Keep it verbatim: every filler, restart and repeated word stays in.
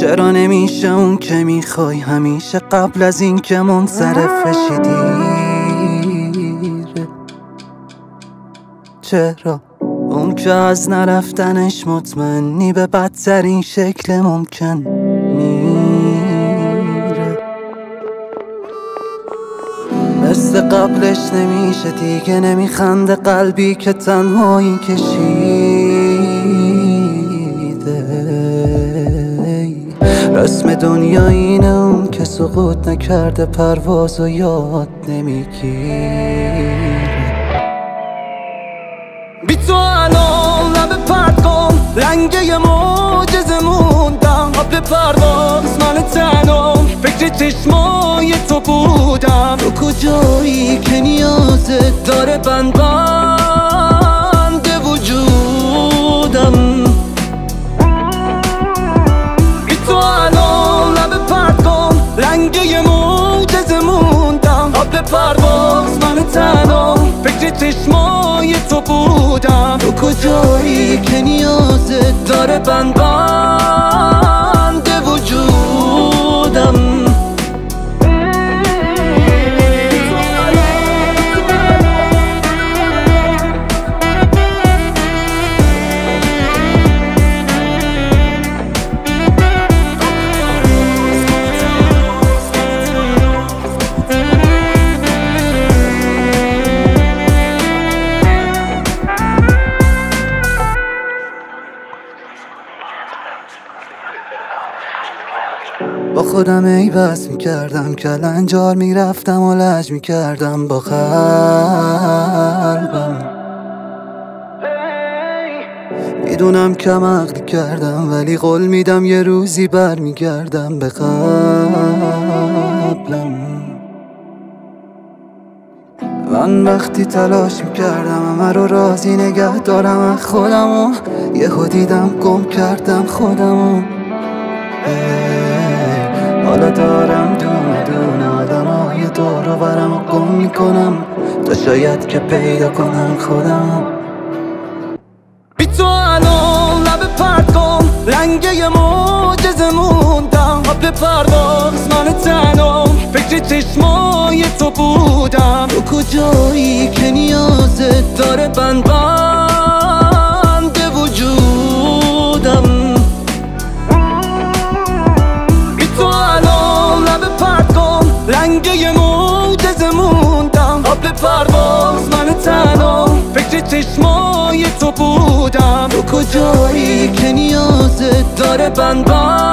چرا نمیشه اون که میخوای همیشه قبل از این که منصرف بشی دیره؟ چرا اون که از نرفتنش مطمئنی به بدترین شکل ممکن میره؟ مثل قبلش نمیشه دیگه، نمیخنده قلبی که تنهایی کشیده. رسم دنیا اینه اون که سقوط نکرده پرواز و یاد نمیگیره. بی تو الان لب پرد کن، لنگه معجزه موندم. قبل پرواز من تنم، فکر چشمای تو بودم. تو کجایی که نیازت داره بند بند وجودم. بی تو الان لب پرد کن، لنگه معجزه موندم. قبل پرواز من تنم، فکر چشمای تو بودم. تو کجایی که نیازت داره بند بند وجودم. با خودم ای بس میکردم، کلنجار میرفتم و لج میکردم با قلبم. میدونم کم عقلی کردم، ولی قول میدم یه روزی بر میگردم به قبلم. من وقتی تلاش میکردم همه رو راضی نگه دارم از خودم و یهو دیدم گم کردم خودم و حالا دارم دونه دونه آدم های دور و برم و گم میکنم تا شاید که پیدا کنم خودم. بی تو الان لب پرد کن، لنگه معجزه موندم. قبل پرواز من تنم، فکر چشمای تو بودم. تو کجایی که نیازت داره بند بند وجودم. لنگه معجزه موندم. قبل پرواز من تنم، فکر چشمای تو بودم. تو کجایی که نیازت داره بند بند